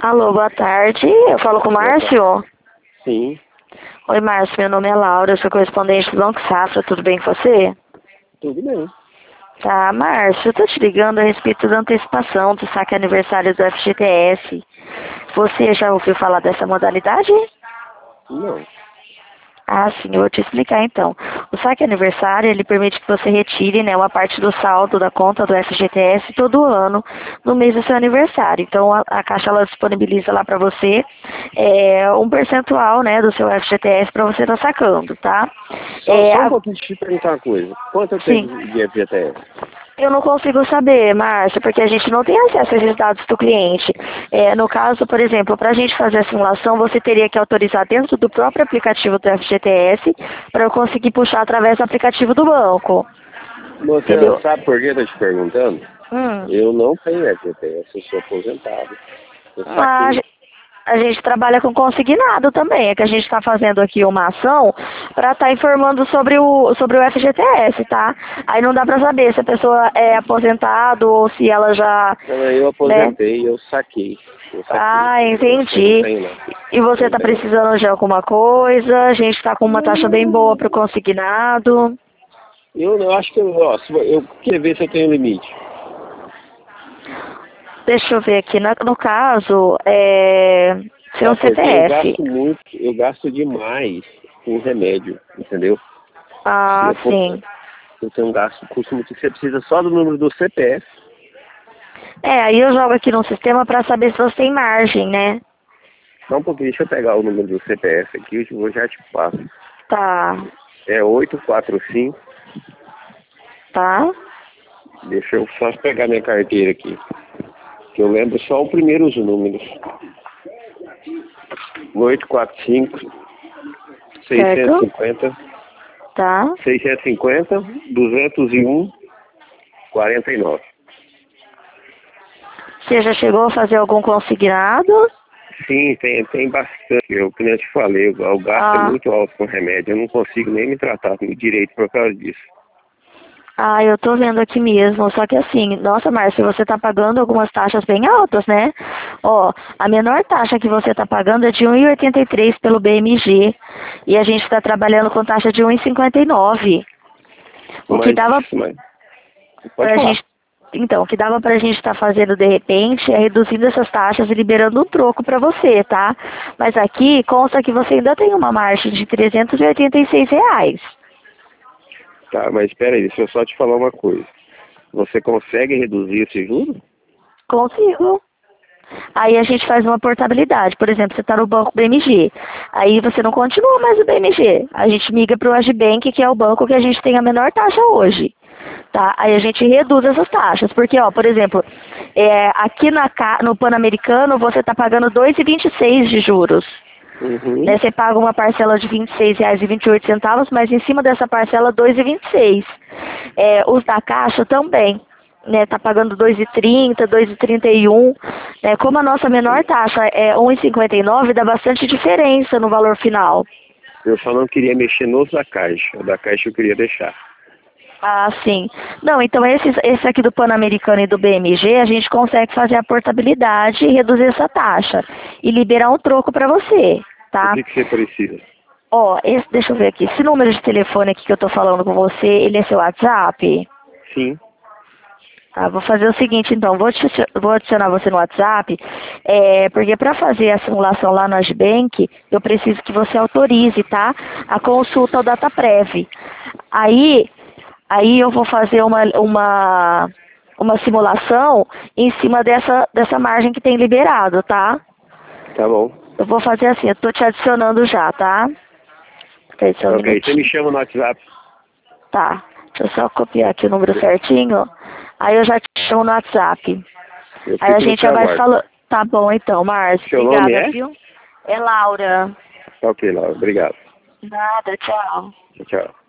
Alô, boa tarde. Eu falo com o Boa tarde. Márcio? Sim, Oi, Márcio. Meu nome é Laura, eu sou correspondente do Banco Safra. Tudo bem com você? tudo bem. Tá, Márcio, eu tô te ligando a respeito da antecipação do saque aniversário do FGTS. Você já ouviu falar dessa modalidade? Não. Ah, sim, eu vou te explicar então. O saque aniversário, ele permite que você retire, né, uma parte do saldo da conta do FGTS todo ano, no mês do seu aniversário. Então, a Caixa, ela disponibiliza lá para você um percentual, né, do seu FGTS para você estar sacando, tá? Só um pouquinho, deixa eu te perguntar uma coisa. Quanto tempo Sim. de FGTS? Eu não consigo saber, Márcia, porque a gente não tem acesso a esses dados do cliente. No caso, por exemplo, para a gente fazer a simulação, você teria que autorizar dentro do próprio aplicativo do FGTS para eu conseguir puxar através do aplicativo do banco. Você Entendeu? sabe por que eu tô te perguntando? Hum. Eu não tenho FGTS, eu sou aposentado. Eu Ah, saquei. a gente trabalha com consignado também. É que a gente está fazendo aqui uma ação para estar informando sobre o FGTS, tá? Aí não dá para saber se a pessoa é aposentada ou se ela já, Não, eu né? aposentei, eu saquei. Eu saquei. Ah, Eu não entendi. tenho, não. E Eu você não está tenho, não. precisando de alguma coisa? A gente está com uma taxa bem boa para o consignado. Eu acho que eu queria ver se eu tenho limite. Deixa eu ver aqui. No caso, seu Sabe por quê? CPF. Eu gasto demais com remédio, entendeu? Ah, Eu, sim. eu tenho um gasto, custo muito, você precisa só do número do CPF. Aí eu jogo aqui no sistema para saber se você tem margem, né? Só um pouquinho, deixa eu pegar o número do CPF aqui, eu já te passo. Tá, É 845, tá. deixa eu só pegar minha carteira aqui, que eu lembro só os primeiros números. 845, Certo? 650, Tá. 650, 201, 49. Você já chegou a fazer algum consignado? Sim, tem bastante. Como eu te falei, o gasto é Ah, muito alto com remédio. Eu não consigo nem me tratar direito por causa disso. eu tô vendo aqui mesmo. Só que assim, nossa, Márcia, você tá pagando algumas taxas bem altas, né? Ó, a menor taxa que você tá pagando é de 1,83 pelo BMG. E a gente tá trabalhando com taxa de 1,59. O que Mas, dava mas pode pra falar. gente. Então, o que dava pra gente estar fazendo de repente é reduzindo essas taxas e liberando um troco pra você, tá? Mas aqui consta que você ainda tem uma margem de R$ 386. Tá, mas espera aí, deixa eu só te falar uma coisa. Você consegue reduzir esse juro? Consigo. Aí a gente faz uma portabilidade. Por exemplo, você está no banco BMG. Aí você não continua mais no BMG. A gente migra para o Agibank, que é o banco que a gente tem a menor taxa hoje. Tá? Aí a gente reduz essas taxas. Porque, ó, por exemplo, aqui no Pan-Americano você está pagando 2,26 de juros. Uhum. Né? Você paga uma parcela de R$ 26,28, mas em cima dessa parcela 2,26. Os da Caixa também. Né, tá pagando 2,30, 2,31, né, como a nossa menor taxa é 1,59, dá bastante diferença no valor final. Eu só não queria mexer nos da Caixa. O da Caixa eu queria deixar. Ah, sim. Não, então esse aqui do Pan-Americano e do BMG, a gente consegue fazer a portabilidade e reduzir essa taxa e liberar um troco para você, O tá? que você precisa? Ó, deixa eu ver aqui, esse número de telefone aqui que eu tô falando com você, ele é seu WhatsApp? Sim. Tá, vou fazer o seguinte, então, vou adicionar você no WhatsApp, porque para fazer a simulação lá no Agibank, eu preciso que você autorize, tá? A consulta ao DataPrev. Aí eu vou fazer uma simulação em cima dessa margem que tem liberado, tá? Tá bom. Eu vou fazer assim, eu tô te adicionando já, tá? Espera aí só um Ok, você me minutinho. chama no WhatsApp. Tá, deixa eu só copiar aqui o número certinho. Aí eu já te chamo no WhatsApp. Eu Aí a fico no gente seu já vai aguardo. falando. Tá bom então, Márcio. Seu nome Obrigada, é? viu? É Laura. Ok, Laura. Obrigado. Nada, tchau. Tchau, tchau.